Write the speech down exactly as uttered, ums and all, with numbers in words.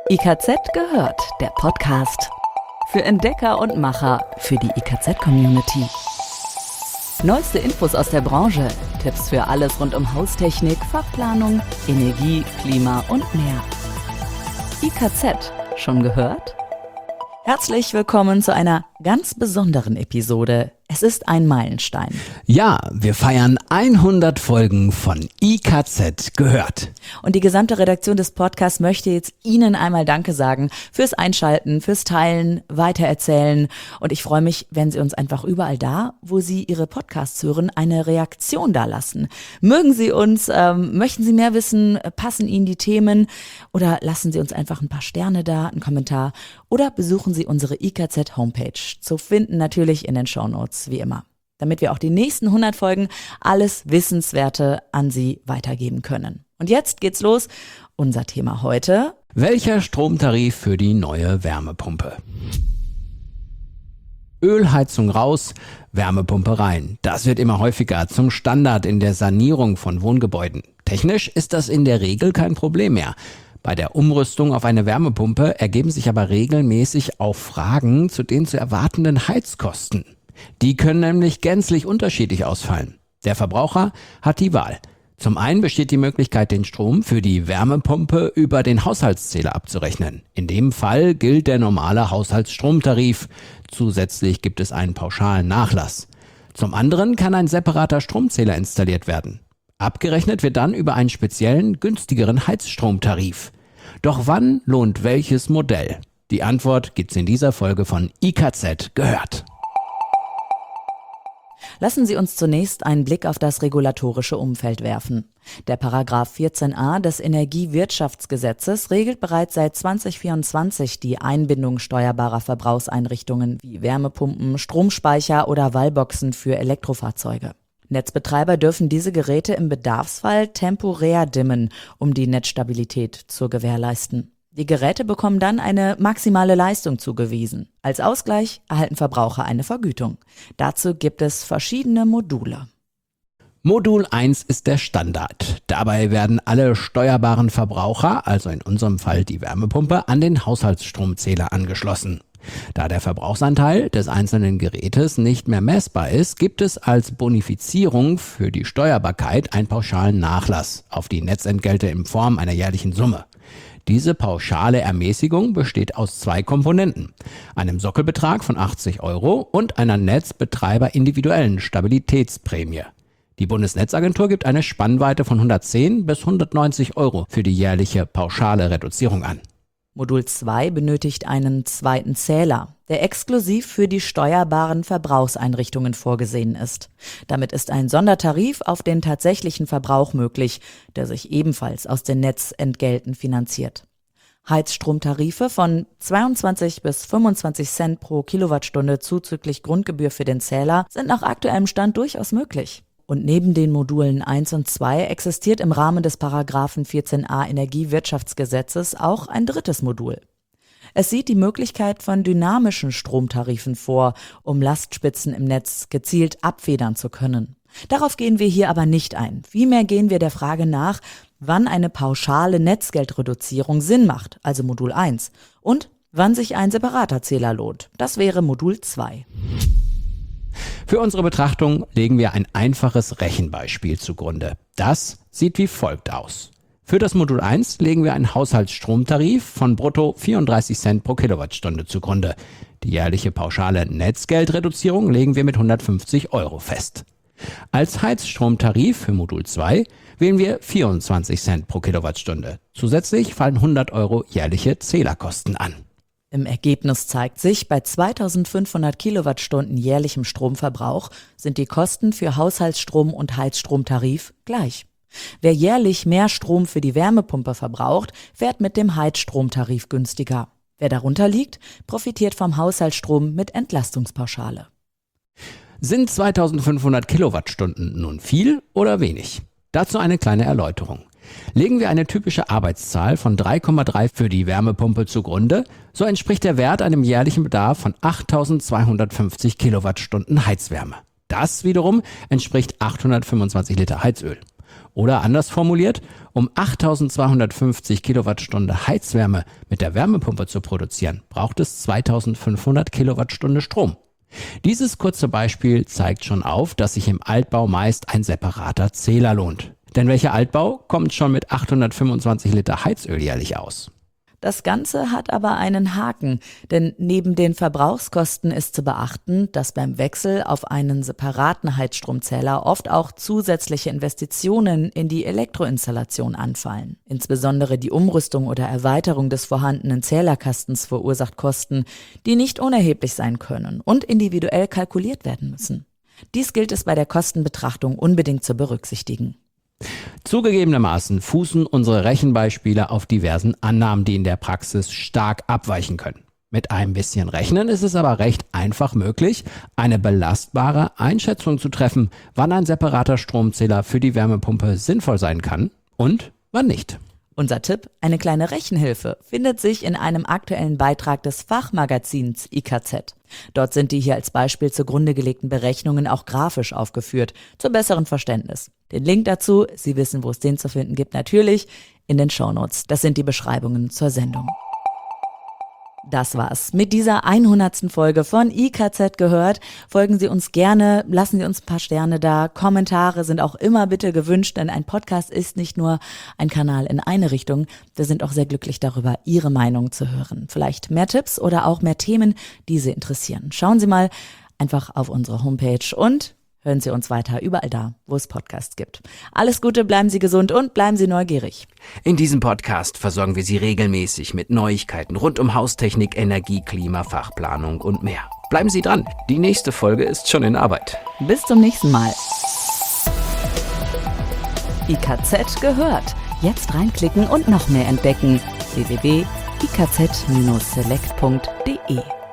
I K Z gehört, der Podcast. Für Entdecker und Macher, für die I K Z-Community. Neueste Infos aus der Branche, Tipps für alles rund um Haustechnik, Fachplanung, Energie, Klima und mehr. I K Z, schon gehört? Herzlich willkommen zu einer ganz besonderen Episode. Es ist ein Meilenstein. Ja, wir feiern hundert Folgen von I K Z gehört. Und die gesamte Redaktion des Podcasts möchte jetzt Ihnen einmal Danke sagen fürs Einschalten, fürs Teilen, Weitererzählen. Und ich freue mich, wenn Sie uns einfach überall da, wo Sie Ihre Podcasts hören, eine Reaktion dalassen. Mögen Sie uns, ähm, möchten Sie mehr wissen, passen Ihnen die Themen oder lassen Sie uns einfach ein paar Sterne da, einen Kommentar oder besuchen Sie unsere I K Z-Homepage. Zu finden natürlich in den Shownotes. Wie immer, damit wir auch die nächsten hundert Folgen alles Wissenswerte an Sie weitergeben können. Und jetzt geht's los. Unser Thema heute: Welcher Stromtarif für die neue Wärmepumpe? Ölheizung raus, Wärmepumpe rein. Das wird immer häufiger zum Standard in der Sanierung von Wohngebäuden. Technisch ist das in der Regel kein Problem mehr. Bei der Umrüstung auf eine Wärmepumpe ergeben sich aber regelmäßig auch Fragen zu den zu erwartenden Heizkosten. Die können nämlich gänzlich unterschiedlich ausfallen. Der Verbraucher hat die Wahl. Zum einen besteht die Möglichkeit, den Strom für die Wärmepumpe über den Haushaltszähler abzurechnen. In dem Fall gilt der normale Haushaltsstromtarif. Zusätzlich gibt es einen pauschalen Nachlass. Zum anderen kann ein separater Stromzähler installiert werden. Abgerechnet wird dann über einen speziellen, günstigeren Heizstromtarif. Doch wann lohnt welches Modell? Die Antwort gibt's in dieser Folge von I K Z gehört. Lassen Sie uns zunächst einen Blick auf das regulatorische Umfeld werfen. Der Paragraph vierzehn a des Energiewirtschaftsgesetzes regelt bereits seit zwanzig vierundzwanzig die Einbindung steuerbarer Verbrauchseinrichtungen wie Wärmepumpen, Stromspeicher oder Wallboxen für Elektrofahrzeuge. Netzbetreiber dürfen diese Geräte im Bedarfsfall temporär dimmen, um die Netzstabilität zu gewährleisten. Die Geräte bekommen dann eine maximale Leistung zugewiesen. Als Ausgleich erhalten Verbraucher eine Vergütung. Dazu gibt es verschiedene Module. Modul eins ist der Standard. Dabei werden alle steuerbaren Verbraucher, also in unserem Fall die Wärmepumpe, an den Haushaltsstromzähler angeschlossen. Da der Verbrauchsanteil des einzelnen Gerätes nicht mehr messbar ist, gibt es als Bonifizierung für die Steuerbarkeit einen pauschalen Nachlass auf die Netzentgelte in Form einer jährlichen Summe. Diese pauschale Ermäßigung besteht aus zwei Komponenten: einem Sockelbetrag von achtzig Euro und einer netzbetreiberindividuellen Stabilitätsprämie. Die Bundesnetzagentur gibt eine Spannweite von hundertzehn bis hundertneunzig Euro für die jährliche pauschale Reduzierung an. Modul zwei benötigt einen zweiten Zähler, der exklusiv für die steuerbaren Verbrauchseinrichtungen vorgesehen ist. Damit ist ein Sondertarif auf den tatsächlichen Verbrauch möglich, der sich ebenfalls aus den Netzentgelten finanziert. Heizstromtarife von zweiundzwanzig bis fünfundzwanzig Cent pro Kilowattstunde zuzüglich Grundgebühr für den Zähler sind nach aktuellem Stand durchaus möglich. Und neben den Modulen eins und zwei existiert im Rahmen des Paragraphen vierzehn a Energiewirtschaftsgesetzes auch ein drittes Modul. Es sieht die Möglichkeit von dynamischen Stromtarifen vor, um Lastspitzen im Netz gezielt abfedern zu können. Darauf gehen wir hier aber nicht ein. Vielmehr gehen wir der Frage nach, wann eine pauschale Netzgeldreduzierung Sinn macht, also Modul eins, und wann sich ein separater Zähler lohnt. Das wäre Modul zwei. Für unsere Betrachtung legen wir ein einfaches Rechenbeispiel zugrunde. Das sieht wie folgt aus. Für das Modul eins legen wir einen Haushaltsstromtarif von brutto vierunddreißig Cent pro Kilowattstunde zugrunde. Die jährliche pauschale Netzgeldreduzierung legen wir mit hundertfünfzig Euro fest. Als Heizstromtarif für Modul zwei wählen wir vierundzwanzig Cent pro Kilowattstunde. Zusätzlich fallen hundert Euro jährliche Zählerkosten an. Im Ergebnis zeigt sich, bei zweitausendfünfhundert Kilowattstunden jährlichem Stromverbrauch sind die Kosten für Haushaltsstrom und Heizstromtarif gleich. Wer jährlich mehr Strom für die Wärmepumpe verbraucht, fährt mit dem Heizstromtarif günstiger. Wer darunter liegt, profitiert vom Haushaltsstrom mit Entlastungspauschale. Sind zweitausendfünfhundert Kilowattstunden nun viel oder wenig? Dazu eine kleine Erläuterung. Legen wir eine typische Arbeitszahl von drei Komma drei für die Wärmepumpe zugrunde, so entspricht der Wert einem jährlichen Bedarf von achttausendzweihundertfünfzig Kilowattstunden Heizwärme. Das wiederum entspricht achthundertfünfundzwanzig Liter Heizöl. Oder anders formuliert, um achttausendzweihundertfünfzig Kilowattstunde Heizwärme mit der Wärmepumpe zu produzieren, braucht es zweitausendfünfhundert Kilowattstunde Strom. Dieses kurze Beispiel zeigt schon auf, dass sich im Altbau meist ein separater Zähler lohnt. Denn welcher Altbau kommt schon mit achthundertfünfundzwanzig Liter Heizöl jährlich aus? Das Ganze hat aber einen Haken, denn neben den Verbrauchskosten ist zu beachten, dass beim Wechsel auf einen separaten Heizstromzähler oft auch zusätzliche Investitionen in die Elektroinstallation anfallen. Insbesondere die Umrüstung oder Erweiterung des vorhandenen Zählerkastens verursacht Kosten, die nicht unerheblich sein können und individuell kalkuliert werden müssen. Dies gilt es bei der Kostenbetrachtung unbedingt zu berücksichtigen. Zugegebenermaßen fußen unsere Rechenbeispiele auf diversen Annahmen, die in der Praxis stark abweichen können. Mit ein bisschen Rechnen ist es aber recht einfach möglich, eine belastbare Einschätzung zu treffen, wann ein separater Stromzähler für die Wärmepumpe sinnvoll sein kann und wann nicht. Unser Tipp, eine kleine Rechenhilfe, findet sich in einem aktuellen Beitrag des Fachmagazins I K Z. Dort sind die hier als Beispiel zugrunde gelegten Berechnungen auch grafisch aufgeführt, zum besseren Verständnis. Den Link dazu, Sie wissen, wo es den zu finden gibt, natürlich in den Shownotes. Das sind die Beschreibungen zur Sendung. Das war's mit dieser hundertsten Folge von I K Z gehört. Folgen Sie uns gerne, lassen Sie uns ein paar Sterne da. Kommentare sind auch immer bitte gewünscht, denn ein Podcast ist nicht nur ein Kanal in eine Richtung. Wir sind auch sehr glücklich darüber, Ihre Meinung zu hören. Vielleicht mehr Tipps oder auch mehr Themen, die Sie interessieren. Schauen Sie mal einfach auf unsere Homepage und hören Sie uns weiter überall da, wo es Podcasts gibt. Alles Gute, bleiben Sie gesund und bleiben Sie neugierig. In diesem Podcast versorgen wir Sie regelmäßig mit Neuigkeiten rund um Haustechnik, Energie, Klima, Fachplanung und mehr. Bleiben Sie dran, die nächste Folge ist schon in Arbeit. Bis zum nächsten Mal. I K Z gehört. Jetzt reinklicken und noch mehr entdecken. w w w punkt i k z Bindestrich select punkt d e